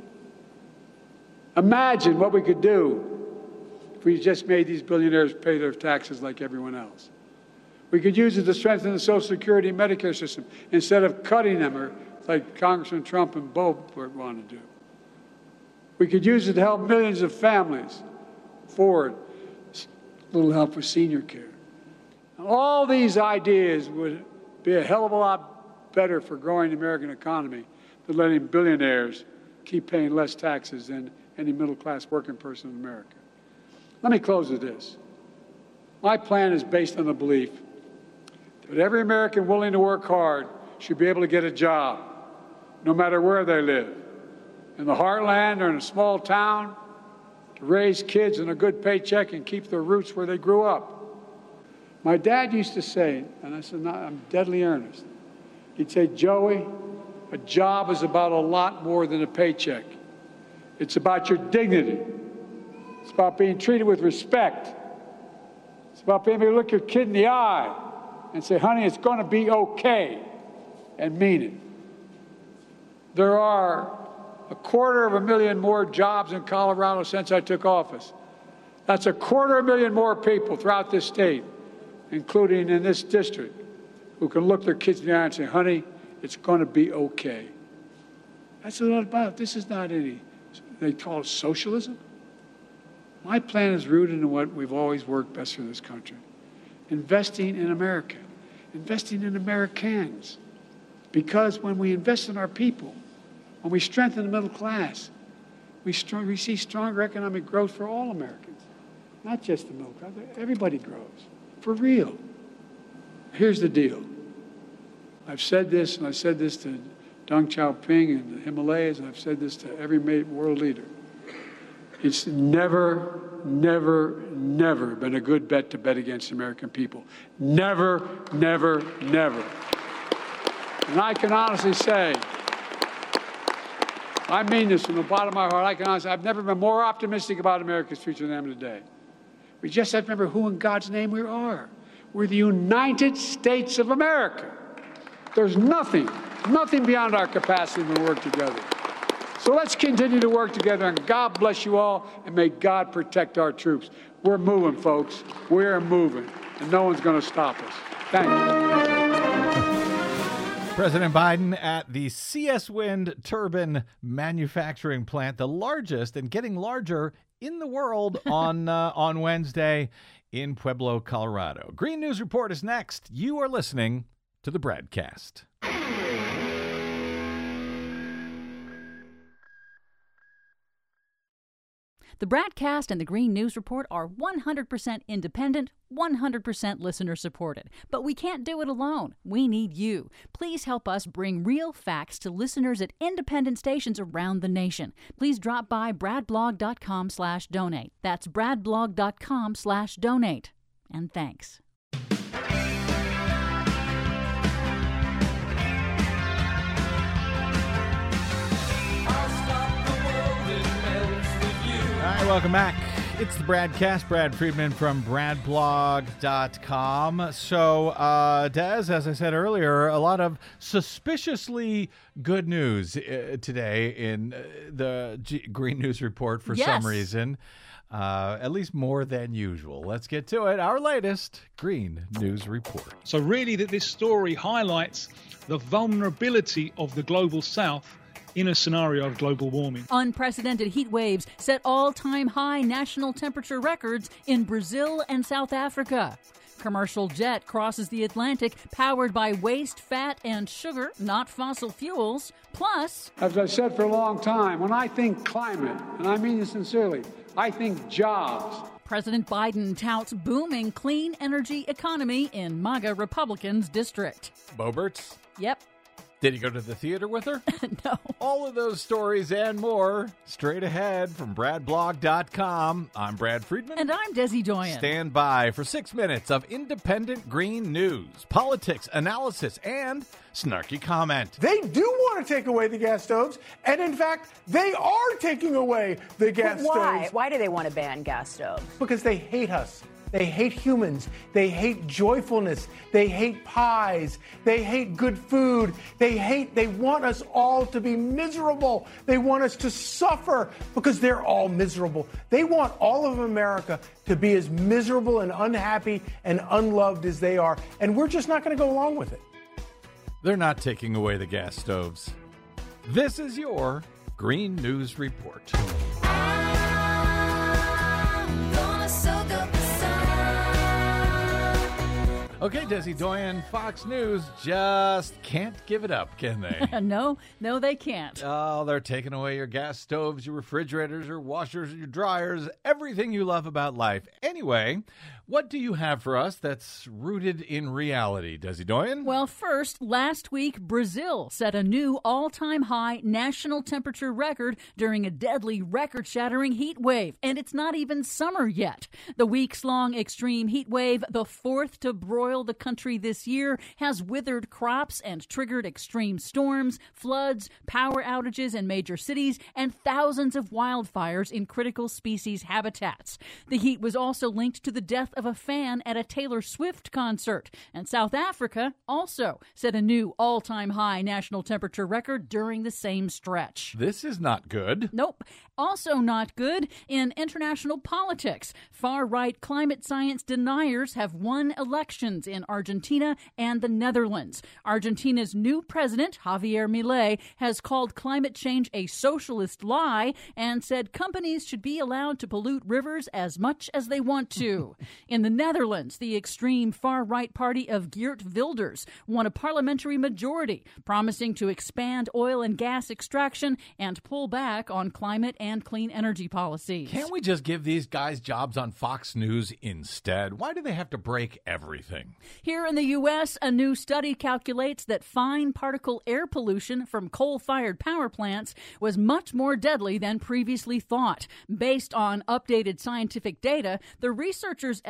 Imagine what we could do if we just made these billionaires pay their taxes like everyone else. We could use it to strengthen the Social Security and Medicare system instead of cutting them, or like Congressman Trump and Bo want to do. We could use it to help millions of families forward, a little help with senior care. All these ideas would be a hell of a lot better for growing the American economy than letting billionaires keep paying less taxes than any middle-class working person in America. Let me close with this. My plan is based on the belief that every American willing to work hard should be able to get a job, no matter where they live, in the heartland or in a small town, to raise kids in a good paycheck and keep their roots where they grew up. My dad used to say, and I said, no, I'm deadly earnest, he'd say, Joey, a job is about a lot more than a paycheck. It's about your dignity. It's about being treated with respect. It's about being able to look your kid in the eye and say, honey, it's going to be okay, and mean it. There are a quarter of a million more jobs in Colorado since I took office. That's a quarter of a million more people throughout this state, including in this district, who can look their kids in the eye and say, honey, it's going to be okay. That's what it's about. This is not any, they call it socialism. My plan is rooted in what we've always worked best for this country. Investing in America, investing in Americans. Because when we invest in our people, when we strengthen the middle class, we, strong, we see stronger economic growth for all Americans, not just the middle class. Everybody grows, for real. Here's the deal. I've said this, and I've said this to Deng Xiaoping in the Himalayas, and I've said this to every world leader. It's never, never, never been a good bet to bet against the American people. Never, never, never. And I can honestly say, I mean this from the bottom of my heart. I can honestly, I've never been more optimistic about America's future than I am today. We just have to remember who in God's name we are. We're the United States of America. There's nothing, nothing beyond our capacity when we work together. So let's continue to work together, and God bless you all, and may God protect our troops. We're moving, folks. We're moving, and no one's going to stop us. Thank you. President Biden at the C S Wind turbine manufacturing plant, the largest and getting larger in the world, on uh, on Wednesday in Pueblo, Colorado. Green News Report is next. You are listening to the Bradcast. The Bradcast and the Green News Report are one hundred percent independent, one hundred percent listener-supported. But we can't do it alone. We need you. Please help us bring real facts to listeners at independent stations around the nation. Please drop by bradblog.com slash donate. That's bradblog.com slash donate. And thanks. All right, welcome back. It's the Bradcast. Brad Friedman from brad blog dot com. So, uh, Des, as I said earlier, a lot of suspiciously good news uh, today in uh, the G- Green News Report for Yes. some reason. Uh, at least more than usual. Let's get to it. Our latest Green News Report. So really that this story highlights the vulnerability of the global south in a scenario of global warming. Unprecedented heat waves set all-time high national temperature records in Brazil and South Africa. Commercial jet crosses the Atlantic powered by waste, fat, and sugar, not fossil fuels. Plus, As I've said for a long time, when I think climate, and I mean this sincerely, I think jobs. President Biden touts booming clean energy economy in MAGA Republicans' district. Boberts? Yep. Did he go to the theater with her? No. All of those stories and more straight ahead from brad blog dot com. I'm Brad Friedman. And I'm Desi Doyen. Stand by for six minutes of independent green news, politics, analysis, and snarky comment. They do want to take away the gas stoves, and in fact, they are taking away the gas But why? stoves. Why do they want to ban gas stoves? Because they hate us. They hate humans. They hate joyfulness. They hate pies. They hate good food. They hate, they want us all to be miserable. They want us to suffer because they're all miserable. They want all of America to be as miserable and unhappy and unloved as they are. And we're just not going to go along with it. They're not taking away the gas stoves. This is your Green News Report. Okay, Desi Doyen, Fox News just can't give it up, can they? no, no, they can't. Oh, they're taking away your gas stoves, your refrigerators, your washers, your dryers, everything you love about life. Anyway, what do you have for us that's rooted in reality, Desi Doyen? Well, first, last week, Brazil set a new all-time high national temperature record during a deadly, record-shattering heat wave. And it's not even summer yet. The weeks-long extreme heat wave, the fourth to broil the country this year, has withered crops and triggered extreme storms, floods, power outages in major cities, and thousands of wildfires in critical species habitats. The heat was also linked to the death of a fan at a Taylor Swift concert. And South Africa also set a new all-time high national temperature record during the same stretch. This is not good. Nope. Also not good in international politics. Far-right climate science deniers have won elections in Argentina and the Netherlands. Argentina's new president, Javier Milei, has called climate change a socialist lie and said companies should be allowed to pollute rivers as much as they want to. In the Netherlands, the extreme far-right party of Geert Wilders won a parliamentary majority, promising to expand oil and gas extraction and pull back on climate and clean energy policies. Can't we just give these guys jobs on Fox News instead? Why do they have to break everything? Here in the U S, a new study calculates that fine particle air pollution from coal-fired power plants was much more deadly than previously thought. Based on updated scientific data, the researchers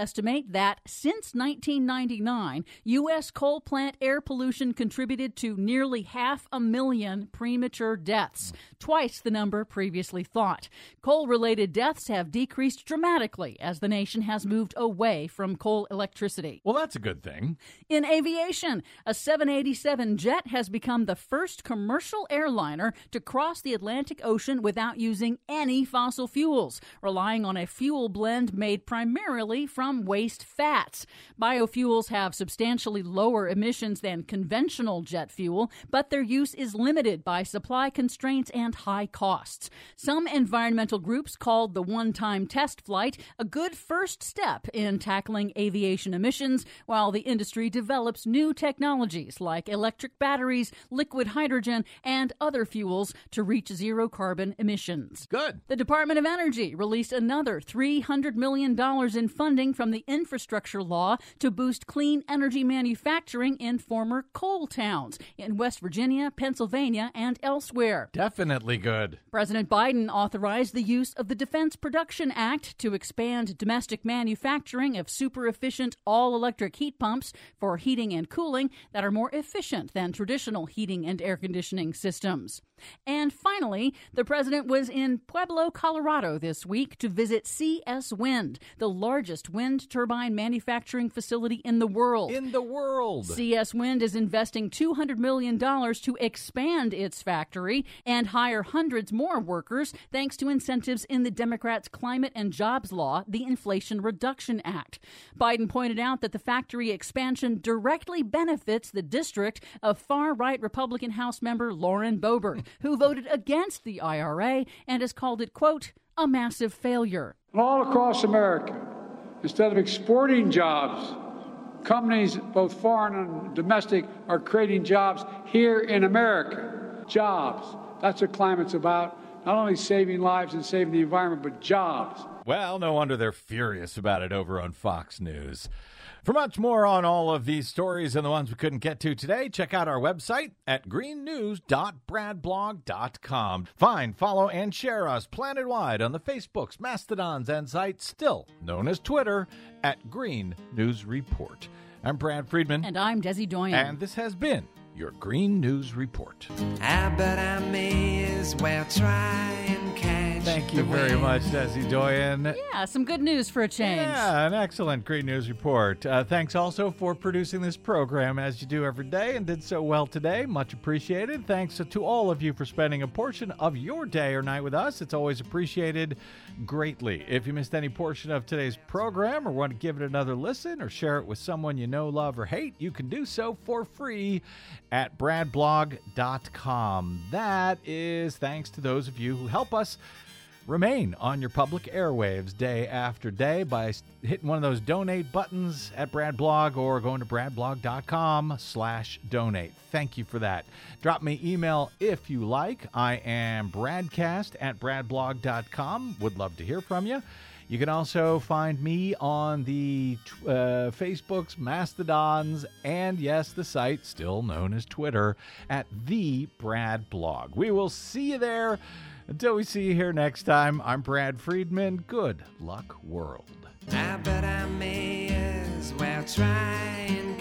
estimate that since nineteen ninety-nine, U S coal plant air pollution contributed to nearly half a million premature deaths, twice the number previously thought. Coal-related deaths have decreased dramatically as the nation has moved away from coal electricity. Well, that's a good thing. In aviation, a seven eighty-seven jet has become the first commercial airliner to cross the Atlantic Ocean without using any fossil fuels, relying on a fuel blend made primarily from waste fats. Biofuels have substantially lower emissions than conventional jet fuel, but their use is limited by supply constraints and high costs. Some environmental groups called the one-time test flight a good first step in tackling aviation emissions, while the industry develops new technologies like electric batteries, liquid hydrogen, and other fuels to reach zero carbon emissions. Good. The Department of Energy released another three hundred million dollars in funding from the infrastructure law to boost clean energy manufacturing in former coal towns in West Virginia, Pennsylvania, and elsewhere. Definitely good. President Biden authorized the use of the Defense Production Act to expand domestic manufacturing of super-efficient all-electric heat pumps for heating and cooling that are more efficient than traditional heating and air conditioning systems. And finally, the president was in Pueblo, Colorado this week to visit C S Wind, the largest wind turbine manufacturing facility in the world. In the world. C S Wind is investing two hundred million dollars to expand its factory and hire hundreds more workers thanks to incentives in the Democrats' climate and jobs law, the Inflation Reduction Act. Biden pointed out that the factory expansion directly benefits the district of far-right Republican House member Lauren Boebert, who voted against the I R A and has called it, quote, a massive failure. All across America, instead of exporting jobs, companies, both foreign and domestic, are creating jobs here in America. Jobs. That's what climate's about. Not only saving lives and saving the environment, but jobs. Well, no wonder they're furious about it over on Fox News. For much more on all of these stories and the ones we couldn't get to today, check out our website at green news dot brad blog dot com. Find, follow, and share us planet-wide on the Facebooks, Mastodons, and sites still known as Twitter at Green News Report. I'm Brad Friedman. And I'm Desi Doyen. And this has been your Green News Report. I bet I may as well try and catch Thank you the very wind. much, Desi Doyen. Yeah, some good news for a change. Yeah, an excellent Green News Report. Uh, thanks also for producing this program as you do every day and did so well today. Much appreciated. Thanks to all of you for spending a portion of your day or night with us. It's always appreciated greatly. If you missed any portion of today's program or want to give it another listen or share it with someone you know, love, or hate, you can do so for free at brad blog dot com. That is thanks to those of you who help us remain on your public airwaves day after day by hitting one of those donate buttons at BradBlog or going to brad blog dot com slash donate. Thank you for that. Drop me email if you like. I am bradcast at brad blog dot com. Would love to hear from you. You can also find me on the uh, Facebooks, Mastodons, and yes, the site still known as Twitter at The Brad Blog. We will see you there. Until we see you here next time, I'm Brad Friedman. Good luck, world. I bet I may as well try and